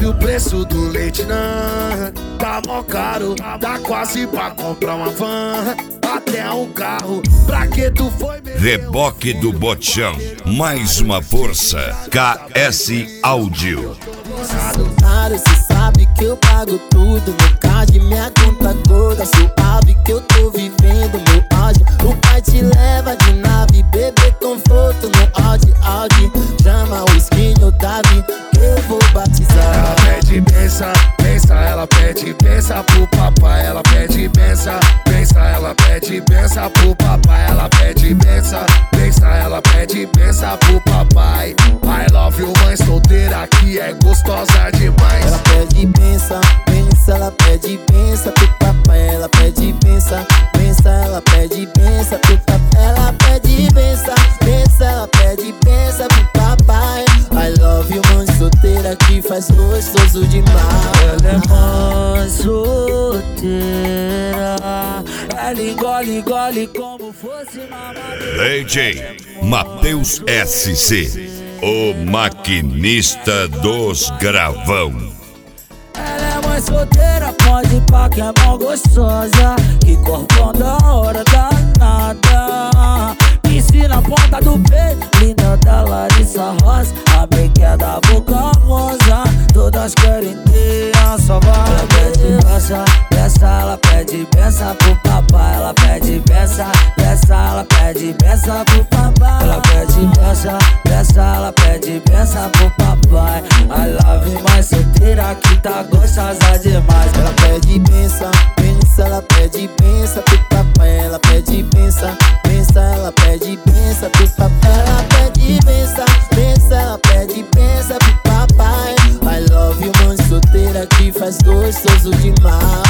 que o preço do leite não tá mó caro, dá quase pra comprar uma van, até um carro. Pra que tu foi mesmo? Reboque do Botchão, mais uma força. KS Áudio. Cê sabe que eu pago tudo, meu card, minha conta gorda. Suave que eu tô vivendo, meu auge. O pai te leva de nave, bebê conforto no Audi. Chama o skin Otávio, que eu vou batizar. Ela pede benção, benção, ela pede benção pro papai. Ela pede benção, benção, ela pede benção pro papai. Ela pede benção, benção, ela pede benção pro papai. I love you, mãe solteira que é gostosa demais. Ela pede benção, benção, ela pede benção pro papai. Ela pede benção, benção, ela pede benção pro papai. Ela pede benção, benção, ela pede benção pro papai. I love you, mãe solteira que faz gostoso demais. Ela é mãe solteira, ela engole como fosse mamadeira. DJ Matheus SC, o maquinista dos gravão. Ela é mãe solteira, pode pá que é mó gostosa. Que corpão da hora danada. Piscina na ponta do peito, linda da Larissa Rosa. A bequia da boca rosa, todas querem ter a sua voz. Ela pede benção, benção, ela pede benção pro papai. Ela pede benção, benção, ela pede benção pro papai. Ela pede benção, benção, ela pede benção pro papai. I love you, mãe solteira que tá gostosa demais. Ela pede benção, benção, ela pede benção pro papai. Ela pede benção, benção, ela pede benção pro papai. Ela pede benção, benção, ela pede benção pro papai. I love you, mãe solteira que faz gostoso demais.